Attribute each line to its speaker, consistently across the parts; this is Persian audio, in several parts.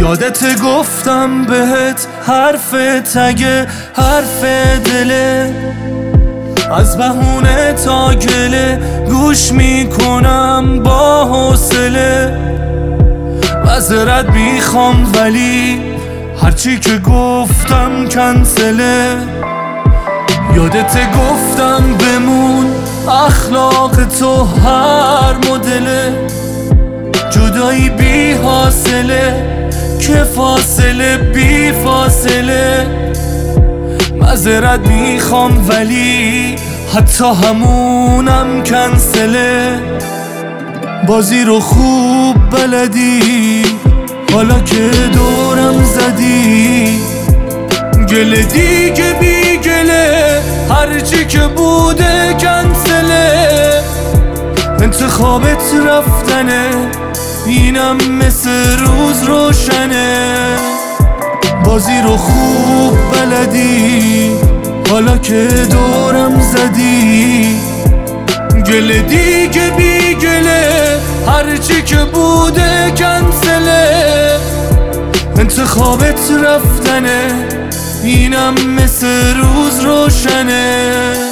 Speaker 1: یادت گفتم بهت حرف تگه حرف دله، از بهونه تا گله گوش میکنم با حوصله. معذرت میخوام ولی هرچی که گفتم کنسله. یادت گفتم بمون اخلاق تو هر مدله، جدایی بی حاصله که فاصله بی فاصله. معذرت میخوام ولی حتی همونم کنسله. بازی رو خوب بلدی حالا که دورم زدی، گله دیگه بی گله هرچی که بوده کنسله. انتخابت رفتنه اینم مثل روز روشنه. بازی رو خوب بلدی حالا که دورم زدی، گله دیگه بی گله هرچی که بوده کنسله. انتخابت رفتنه اینم مثل روز روشنه.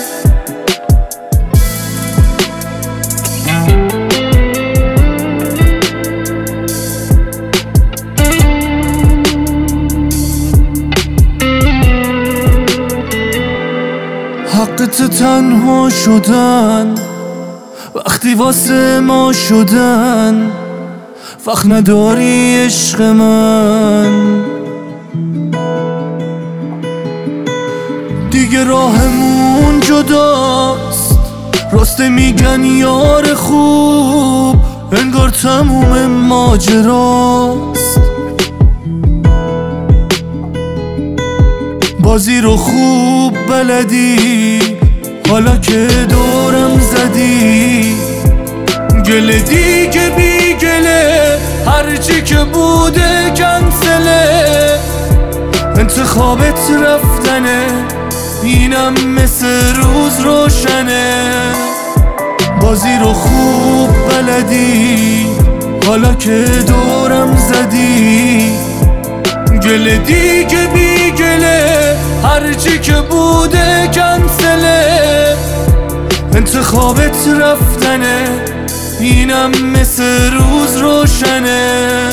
Speaker 1: حقت تنها شدن وقتی واسه ما شدن، فخر نداری عشق من. دیگه راهمون جداست، راسته میگن یار خوب انگار تموم ماجراست. بازی رو خوب بلدی حالا که دورم زدی، گله دیگه بی گله هرچی که بوده کنسله. انتخابت رفتنه اینم مثل روز روشنه. بازی رو خوب بلدی حالا که دورم زدی، گله دیگه بی گله هرچی که بوده کنسله. انتخابت رفتنه اینم مثل روز روشنه.